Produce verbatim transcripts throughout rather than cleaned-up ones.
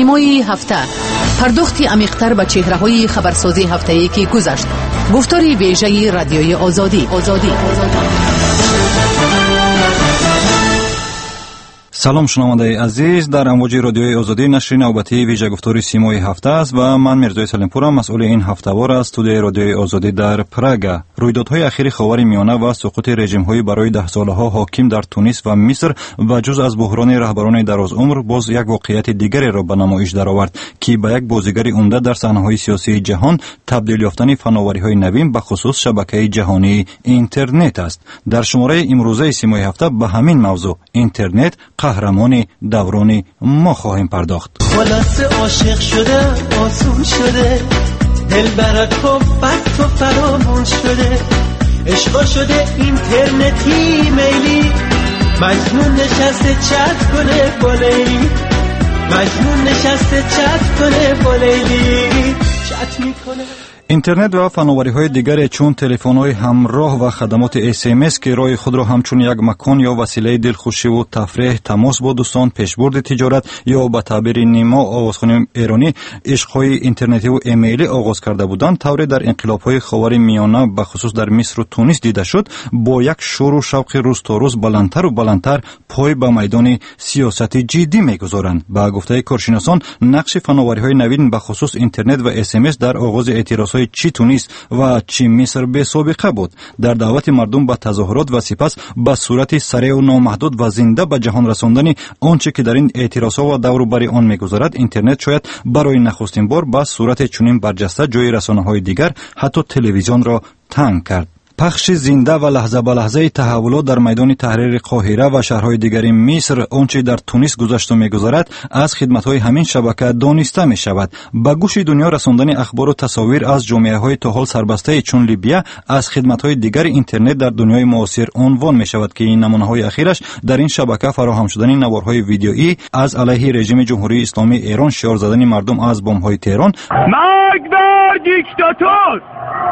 سیمای هفته، پرداختی عمیق‌تر به چهره‌های خبرسازی هفته‌ای که گذشت. گفتاری ویژه رادیوی آزادی. آزادی. سلام شنونده عزیز، در امواج رادیوی آزادی نشر نوبتی ویژه گفتاری سیمای هفته است و من میرزای سلیمپورم مسئول این هفته‌وار از استودیوی رادیوی آزادی در پراگ. رویدادهای اخیر خاور میانه و سقوط رژیم‌های برای ده ساله‌ها حاکم در تونس و مصر و جز از بحران رهبران درازعمر باز یک واقعیت دیگری را به نمایش درآورد که به یک بازیگر عمده در صحنه‌های سیاسی جهان تبدیل یافتن فناوری‌های نوین به خصوص شبکه جهانی اینترنت است. در شماره امروزه سیمای هفته به همین موضوع اینترنت قهرمان دوران ما خواهیم پرداخت. خلاص عاشق شده آسون شده، دل برات و بد تو فرامون شده، عشقا شده اینترنتی میلی، مجنون نشسته چت کنه با لیلی، مجنون نشسته چت کنه با لیلی، چت میکنه. اینترنت و فناوری‌های دیگر چون تلفن‌های همراه و خدمات اس ام اس که راه خود را همچون یک مکان یا وسیله دلخوشی و تفریح، تماس با دوستان، پیشبرد تجارت یا به تعبیر نیما آوازخوان ایرانی عشق‌های اینترنتی و ایمیلی آغاز کرده بودند، طوری در انقلاب‌های خاور میانه به خصوص در مصر و تونس دیده شد، با یک شور و شوق روز تا روز بلندتر و بلندتر پای به میدان سیاست جدی می‌گذارند. با گفته کارشناسان نقش فناوری‌های نوین به خصوص اینترنت و اس ام اس در آغاز اعتراض‌های چی تونس و چی مصر به سابقه بود. در دعوت مردم به تظاهرات و سپس به صورت سریع و نامحدود و زنده به جهان رساندن آنچه که در این اعتراضها و دور و بر آن می‌گذرد، اینترنت شاید برای نخستین بار به صورت چنین برجسته جای رسانه‌های دیگر حتی تلویزیون را تنگ کرد. پخش زنده و لحظه به لحظه تحولات در میدان تحریر قاهره و شهرهای دیگر مصر آنچه در تونس گذشت و می‌گذرد از خدمت‌های همین شبکه دانسته می‌شود. به گوش دنیا رساندن اخبار و تصاویر از جامعه‌های تا حال سربسته چون لیبیا از خدمت‌های دیگر اینترنت در دنیای معاصر عنوان می‌شود که این نمونه‌های اخیرش در این شبکه فراهم شدن نوارهای ویدیویی از علیه رژیم جمهوری اسلامی ایران، شعار زدن مردم از بمب‌های تهران، مرگ بر دیکتاتور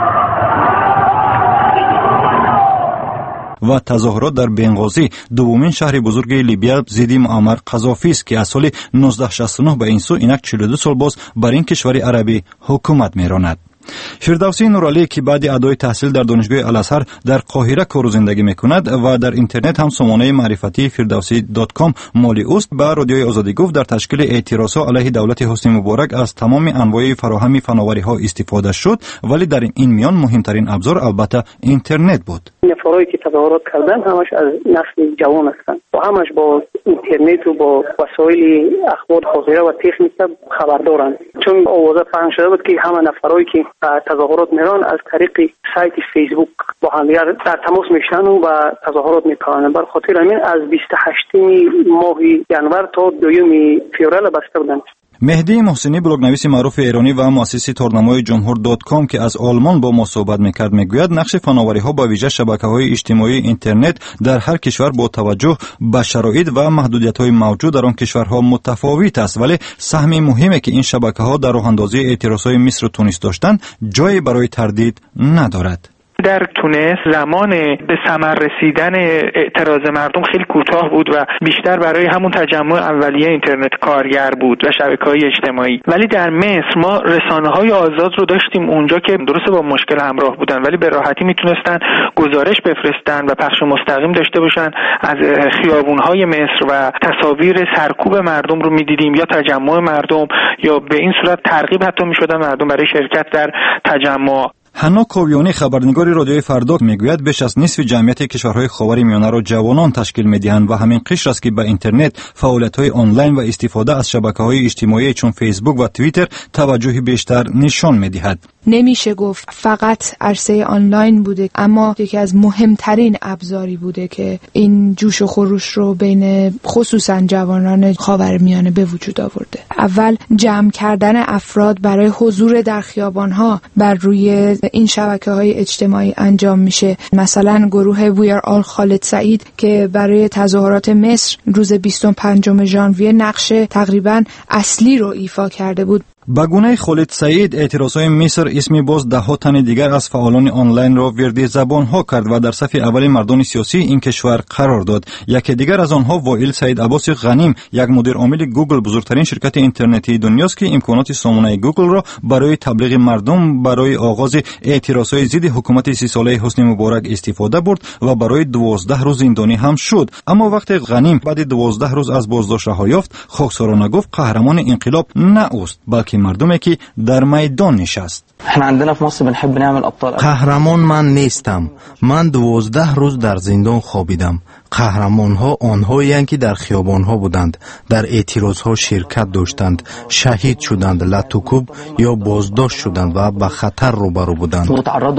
و تظاهرات در بنغازی، دومین شهر بزرگ لیبیا، ضد معمر قذافی است که از سال نوزده شصت و نه به این سو اینک چهل و دو سال باز بر این کشور عربی حکومت می‌راند. فردوسی نورعلی که بعد ادای تحصیل در دانشگاه الازهر در قاهره کار و زندگی میکند و در اینترنت هم سامانه معرفتی فردوسی دات کام مالی است، با رادیوی آزادی گفت در تشکیل اعتراضات علیه دولت حسنی مبارک از تمام انواع فراهم فناوری‌ها استفاده شد، ولی در این میان مهمترین ابزار البته اینترنت بود. نفرایی که تظاهرات کردن همش از نسل جوان هستند و همش با اینترنت و با وسایل اخبار قاهره و تکنیک خبردارند، چون آوازه پخش شده بود که همه نفرایی که تظاهرات میرن از طریق سایت فیسبوک با هم دیگر در تماس میشن و با تظاهرات میکنن. بر خاطر همین از بیست و هشتم ماه ینور تا دوم فوریه بسته بودند. مهدی محسنی بلاگنویس معروف ایرانی و مؤسس تورنمای جمهور دات کام که از آلمان با ما صحبت میکرد میگوید نقش فناوری‌ها با ویژه شبکه‌های اجتماعی اینترنت در هر کشور با توجه به شرایط و محدودیت‌های موجود در آن کشورها متفاوت است، ولی سهم مهمی که این شبکه‌ها در راه‌اندازی اعتراضهای مصر و تونس داشتند جایی برای تردید ندارد. در تونس زمان به ثمر رسیدن اعتراض مردم خیلی کوتاه بود و بیشتر برای همون تجمع اولیه اینترنت کارگر بود و شبکه‌های اجتماعی، ولی در مصر ما رسانه‌های آزاد رو داشتیم اونجا که درسته با مشکل همراه بودن ولی به راحتی میتونستن گزارش بفرستن و پخش مستقیم داشته باشن. از خیابون‌های مصر و تصاویر سرکوب مردم رو می‌دیدیم یا تجمع مردم، یا به این صورت ترغیب حتی می‌شدن مردم برای شرکت در تجمع. حنا کاویانی خبرنگار رادیوی فردا میگوید بیش از نصف جمعیت کشورهای خاور میانه را جوانان تشکیل میدهند و همین قشر است که به اینترنت، فعالیت‌های آنلاین و استفاده از شبکه‌های اجتماعی چون فیسبوک و توییتر توجه بیشتر نشان میدهد. نمیشه گفت فقط عرصه آنلاین بوده، اما یکی از مهمترین ابزاری بوده که این جوش و خروش رو بین خصوصا جوانان خاورمیانه به وجود آورده. اول جمع کردن افراد برای حضور در خیابان‌ها بر روی این شبکه‌های اجتماعی انجام میشه. مثلا گروه وی آر آل خالد سعید که برای تظاهرات مصر روز بیست و پنجم ژانویه نقش تقریبا اصلی رو ایفا کرده بود. با گونه خالد سعید اعتراضهای مصر اسم باز ده ها تن دیگر از فعالان آنلاین را ورد زبان ها کرد و در صف اول مردان سیاسی این کشور قرار داد. یکی دیگر از آنها وائل سعید عباس غنیم، یک مدیر عامل گوگل، بزرگترین شرکت اینترنتی دنیاست که امکانات سامانه گوگل را برای تبلیغ مردم برای آغاز اعتراضهای ضد حکومت سی ساله حسنی مبارک استفاده برد و برای دوازده روز زندانی هم شد. اما وقتی غنیم بعد دوازده روز از بازداشت رها یافت، خاکسارانه گفت قهرمان انقلاب نه اوست بلکه مردمی که در میدان نشست. قهرمان من نیستم. من دوازده روز در زندان خوابیدم. قهرمان ها آنهایی که در خیابان ها بودند، در اعتراض ها شرکت داشتند، شهید شدند، لطوکوب یا بازداشت شدند و به خطر روبرو بودند.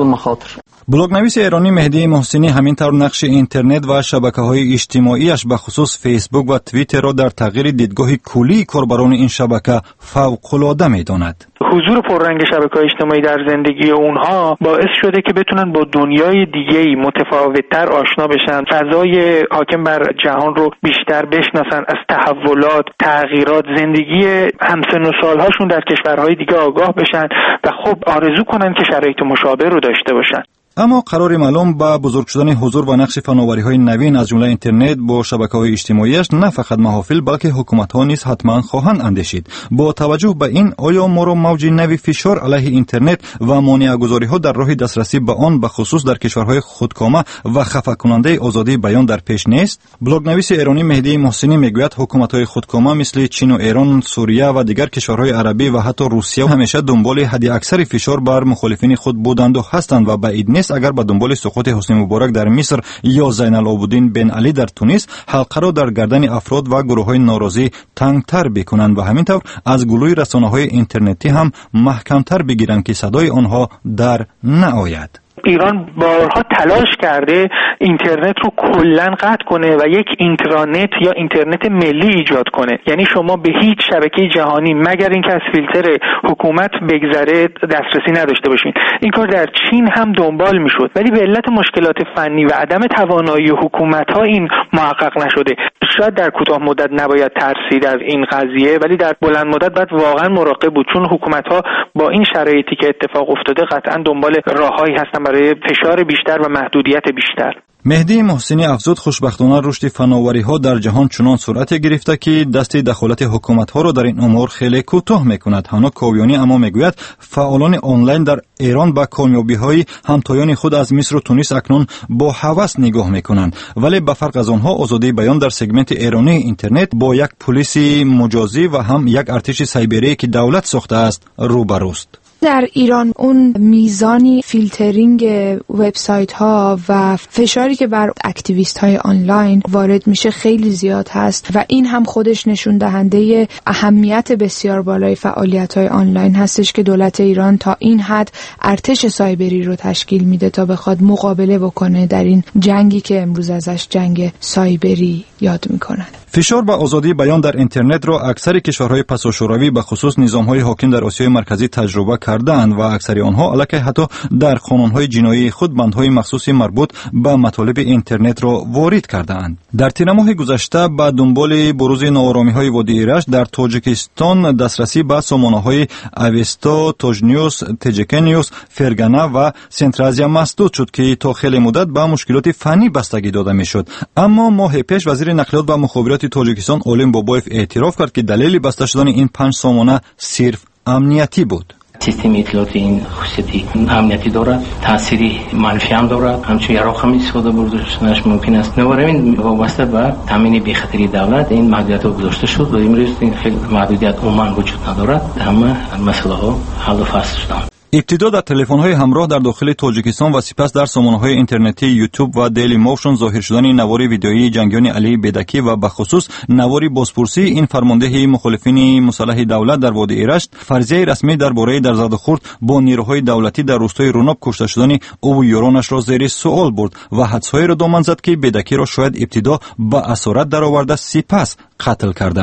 بلاگنویس ایرانی مهدی محسنی همینطور نقش اینترنت و شبکه‌های اجتماعیش به خصوص فیسبوک و توییتر را در تغییر دیدگاه کلی کاربران این شبکه فوق‌العاده می‌داند. حضور پررنگ شبکه‌های اجتماعی در زندگی اونها باعث شده که بتونن با دنیای دیگه‌ای متفاوت‌تر آشنا بشن، فضای حاکم بر جهان رو بیشتر بشناسن، از تحولات، تغییرات زندگی همسن و سال‌هاشون در کشورهای دیگه آگاه بشن و خب آرزو کنن که شرایط مشابه رو داشته باشن. اما قرار معلوم با بزرگ شدن حضور و نقش فناوری‌های نوین از جمله اینترنت با شبکه‌های اجتماعیش نه فقط محافل بلکه حکومت‌ها نیز حتما خواهند اندیشید. با توجه به این، آیا ما را موج نوی فشار علیه اینترنت و مانع‌گذاری‌ها در راه دسترسی به آن به خصوص در کشورهای خودکامه و خفه کننده آزادی بیان در پیش نیست؟ بلاگنویس ایرانی مهدی محسنی میگوید حکومت‌های خودکامه مثل چین و ایران، سوریه و دیگر کشورهای عربی و حتی روسیه همیشه دنبال حد اکثر فشار بر مخالفین خود بودند و هستند و بعید نیست اگر به دنبال سقوط حسنی مبارک در مصر یا زین العابدین بن علی در تونس حلقه را در گردن افراد و گروه‌های ناراضی تنگتر بکنند و همینطور از گلوی رسانه‌های اینترنتی هم محکمتر بگیرند که صدای آنها در نآید. ایران بارها تلاش کرده اینترنت رو کلاً قطع کنه و یک اینترنت یا اینترنت ملی ایجاد کنه. یعنی شما به هیچ شبکه جهانی مگر اینکه از فیلتر حکومت بگذره دسترسی نداشته باشین. این کار در چین هم دنبال میشد ولی به علت مشکلات فنی و عدم توانایی حکومت‌ها این محقق نشده. شاید در کوتاه مدت نباید ترسید از این قضیه ولی در بلند مدت باید واقعا مراقب بود، چون حکومت‌ها با این شرایطی که اتفاق افتاده قطعا دنبال راههایی هستن برای فشار بیشتر و محدودیت بیشتر. مهدی محسنی افزود خوشبختانه رشد فناوری‌ها در جهان چنان سرعت گرفته که دست دخالت حکومت‌ها را در این امور خیلی کوتاه می‌کند. هانا کاویانی اما میگوید فعالان آنلاین در ایران با کامیابی‌های همتایان خود از مصر و تونس اکنون با هوس نگاه می‌کنند، ولی به فرق از آنها آزادی بیان در سگمنت ایرانی اینترنت با یک پلیس مجازی و هم یک ارتش سایبری که دولت ساخته است روبروست. در ایران اون میزانی فیلترینگ وبسایت ها و فشاری که بر اکتیویست های آنلاین وارد میشه خیلی زیاد هست و این هم خودش نشون دهنده اهمیت بسیار بالای فعالیت های آنلاین هستش که دولت ایران تا این حد ارتش سایبری رو تشکیل میده تا بخواد مقابله بکنه در این جنگی که امروز ازش جنگ سایبری یاد میکنن. فشار به آزادی بیان در اینترنت را اکثر کشورهای پساشوروی به خصوص نظامهای حاکم در آسیای مرکزی تجربه کردند و اکثر آنها علاوه حتی در قانونهای جنایی خود بندهای مخصوصی مربوط به مطالب اینترنت را وارد کردند. در تیر ماه گذشته به دنبال بروز ناآرامی‌های وادی ایرج در تاجیکستان دسترسی به سامانه‌های اوستا، توجنیوس، تجکنیوس، فرگانه و سنترازیا مسدود شد که تا خیلی مدت به مشکلات فنی بستگی داده میشد. اما ماه پیش وزیر نقلیات و مخابرات تاجیکستان اولیم بابایف اعتراف کرد که دلیل بسته شدن این پنج سامانه صرف امنیتی بود. سیستم اطلاعاتی این خصوصیتی امنیتی دارد، تأثیری منفی هم دارد، همچون یراق هم استفاده برداشتنش ممکن است. نوارمین وابسته به تامین بی‌خطری دولت این محدودیت‌ها گذاشته شد و امروز این خیلی محدودیت عموما وجود ندارد. همه مسئله‌ها حل و فصل شدند. ابتدا در تلفن‌های همراه در داخل تاجیکستان و سپس در سامانه‌های اینترنتی یوتیوب و دیلی موشن ظاهر شدن نوار ویدئویی جنگیان علی بدکی و بخصوص نواری بازپرسی این فرمانده مخالفین مسلح دولت در وادی ایرج فرضیه رسمی درباره در زد و خورد با نیروهای دولتی در روستای روناب کشته شدن او و یارانش را زیر سوال برد و حدس‌های را دامن زد که بدکی را شاید ابتدا به اسارت درآورده سپس قتل کرده اند.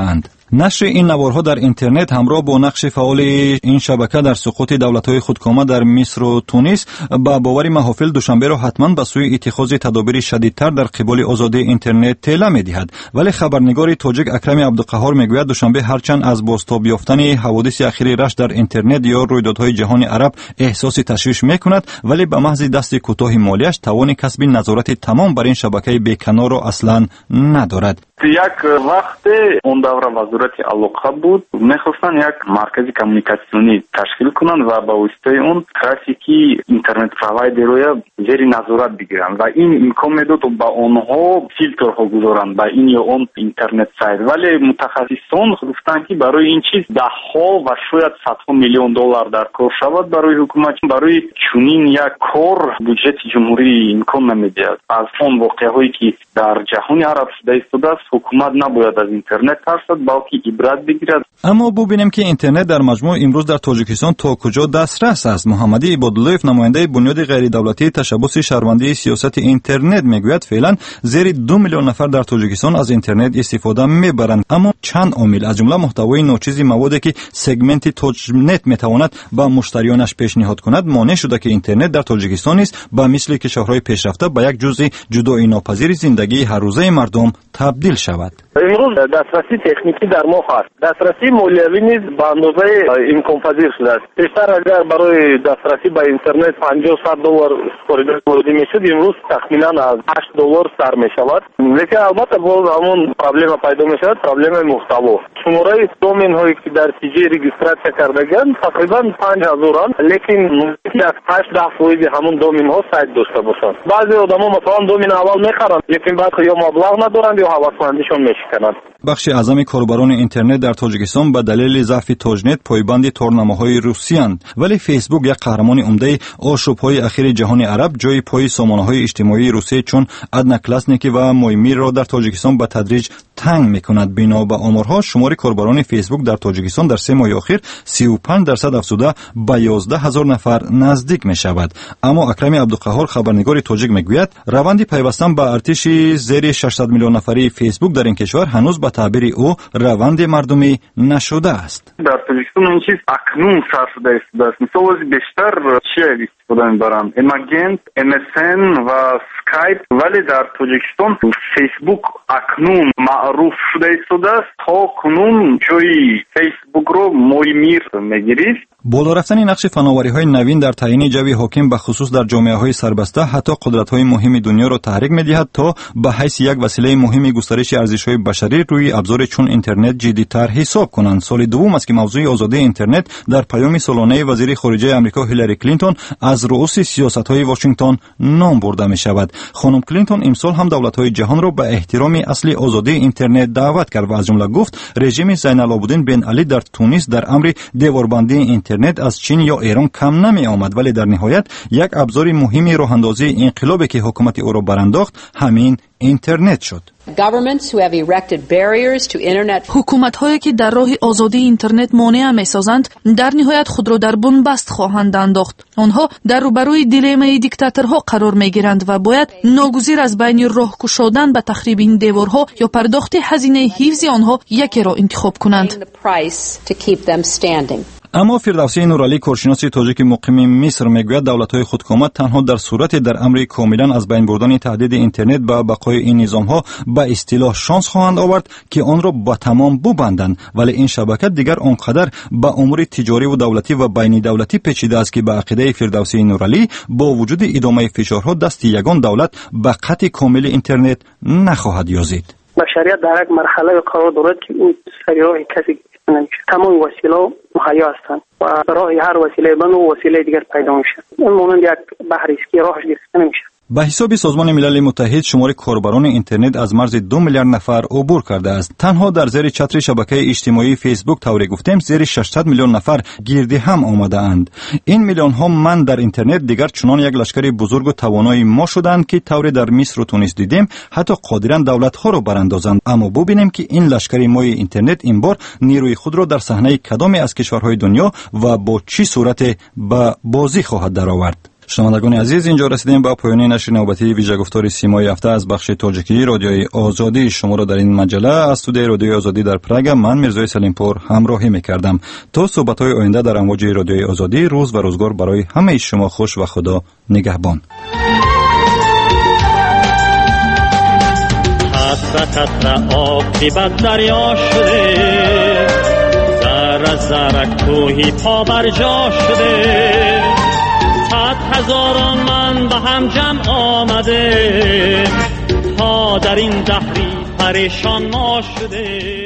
نشر این نوارها در اینترنت همراه با نقش فعال این شبکه در سقوط دولت‌های خودکامه در مصر و تونس با باور محافل دوشنبه را حتما به سوی اتخاذ تدابیر شدیدتر در قبال آزادی اینترنت طلع می‌دهد. ولی خبرنگار تاجیک اکرم عبدالقهار میگوید دوشنبه هرچند از بازتاب یافتن حوادث اخیر رشت در اینترنت یا رویدادهای جهان عرب احساس تشویش می‌کند، ولی به محض دست کوتاه مالیش توان کسب نظارت تمام بر این شبکه بی‌کنار را اصلاً ندارد. یک وقت اون دوره وزارت علاقه بود، میخواستن یک مرکز کمیونیکاسیونی تشکیل کنن و با واسطه اون ترافیکی اینترنت پروایدر رو زیر نظارت بگیرن و این امکان میداد با اونها فیلترها گذارن با این یا اون اینترنت سایت. ولی متخصصان گفتن که برای این چیز ده ها و شاید صدها میلیون دلار در کار شود برای حکومت. برای چنین یک کار بودجت جمهوری امکان نمیدهد. از اون واقعهایی که در جهان عرب شده است حکومت نباید از اینترنت ترسد بلکه عبرت بگیرد. اما ببینیم که اینترنت در مجموع امروز در تاجیکستان تا کجا دسترس است. محمدی عبادالله نماینده بنیاد غیر دولتی تشبث شهروندی سیاست اینترنت میگوید فعلا زیر دو میلیون نفر در تاجیکستان از اینترنت استفاده میبرند، اما چند عامل از جمله محتوای ناچیز موادی که سگمنت تاجنت میتواند با مشتریانش پیشنهاد کند مانع شده که اینترنت در تاجیکستان است به مثل کشورهای پیشرفته به یک جزء جدایی ناپذیر زندگی هر روزه مردم تبدیل شود. امروز دسترسی تکنیکی در ما هست. دسترسی مالیوی نیز به اندازه امکان پذیر شده است. پیشتر اگر برای دسترسی به اینترنت پنجاه صد دلار خرید ورودی میشد، امروز تخمینا از هشت دلار سر می شود. لیکن البته باز همون پرابلم پیدا می شود، پرابلم محتوا. شماره دومین هایی که در سی جی رجیستراسیون کردگان تقریبا پنج هزاران، لیکن از هشت ده فیصد همون دومین ها سایت داشته باشند. بعضی آدما مثلا دومین اول میخرند، لیکن بعد یا مبلغ ندارند یا هوسمندیشون میشکنند. بخش اعظم کاربران اینترنت در تاجیکستان به دلیل ضعف تاجنت پایبند تورنمه‌های روسی اند، ولی فیسبوک یک قهرمان عمده آشوب‌های اخیر جهان عرب جای پای سامانه‌های اجتماعی روسی چون ادناکلاسنیکی و مویمیر را در تاجیکستان به تدریج تنگ می‌کند. بنا به آمارها شمار کاربران فیسبوک در تاجیکستان در سه ماه اخیر سی و پنج درصد افزوده به یازده هزار نفر نزدیک می‌شود. اما اکرم عبدالقهار خبرنگار تاجیک میگوید روند پیوستن به ارتش زیر ششصد میلیون نفری فیسبوک در این کشور هنوز به تعبیر او روند مردمی نشده است. در تاجیکستان این چیز اکنون سر شده است. مثلا بیشتر چی استفاده می‌برند؟ ایماجنت، ام اس ان و اسکایپ، ولی در تاجیکستان فیسبوک اکنون معروف شده است. تا کنون جای فیسبوک رو مویمیر میگیرید. بالا رفتن نقش فناوری‌های نوین در تعیین جوی حاکم به خصوص در جامعه‌های سربسته حتی قدرت‌های مهم دنیا را تحریک می‌دهد تا به حیث یک وسیله مهم گسترش ارزش‌های بشری روی ابزار چون اینترنت جدی‌تر حساب کنند. سال دوم است که موضوع آزادی اینترنت در پیام سالانه وزیر خارجه آمریکا هیلاری کلینتون از رؤوس سیاست‌های واشنگتن نام برده می‌شود. خانم کلینتون امسال هم دولت‌های جهان را به احترام اصل آزادی اینترنت دعوت کرد و از جمله گفت رژیم زین العابدین بن علی در تونس در امر دیواربندی اینترنت از چین یا ایران کم نمی آمد، ولی در نهایت یک ابزار مهمی راه‌اندازی انقلابی که حکومت او را برانداخت همین اینترنت شد. حکومت‌هایی که در راه آزادی اینترنت مانع می‌سازند در نهایت خود را در بنبست خواهند انداخت. آنها در روبروی دیلمای دیکتاتورها قرار می‌گیرند و باید ناگزیر از بین راه گشودن به تخریب این دیوارها یا پرداخت هزینه حفظ آنها یکی را انتخاب کنند. اما فردوسی نورعلی کارشناس تاجیک مقیم مصر میگوید دولت‌های خودکامه تنها در صورتی در امر کاملا از بین بردن تهدید اینترنت به بقای این نظام‌ها به اصطلاح شانس خواهند آورد که آن را با تمام ببندند، ولی این شبکه دیگر آنقدر به امور تجاری و دولتی و بین دولتی پیچیده است که به عقیده فردوسی نورعلی با وجود ادامه فشارها دست یگان دولت به قطع کامل اینترنت نخواهد یازید. بشریت در یک مرحله قرار دارد که این سریع کسی نمیشه. تمام وسیله مهیا هستند و راه هر وسیله بند و وسیله دیگر پیدا میشه. این مانند یک بحری است که راهش گرفته نمیشه. به حساب سازمان ملل متحد شمار کاربران اینترنت از مرز دو میلیارد نفر عبور کرده است. تنها در زیر چتر شبکه اجتماعی فیسبوک طوری گفتیم زیر ششصد میلیون نفر گردی هم آمده اند. این میلیون ها من در اینترنت دیگر چنان یک لشکر بزرگ و توانای ما شدند که طوری در مصر و تونس دیدیم حتی قادرند دولت ها را براندازند. اما ببینیم که این لشکر مای اینترنت این بار نیروی خود را در صحنه کدام از کشورهای دنیا و با چه صورت به بازی خواهد درآورد. شنوندگان عزیز، اینجا رسیدیم به پایان نشر نوبتی ویژه گفتار سیمای هفته از بخش تاجیکی رادیوی آزادی. شما را در این مجله از استودیوی رادیوی آزادی در پراگ من میرزای سلیمپور همراهی میکردم. تا صحبت‌های آینده در امواج رادیوی آزادی، روز و روزگار برای همه شما خوش و خدا نگهبان. قطره قطره آب که بد دریا شده، ذره ذره کوهی پا بر جا شده، صد هزاران من به هم جمع آمده تا در این دهری پریشان ما شده.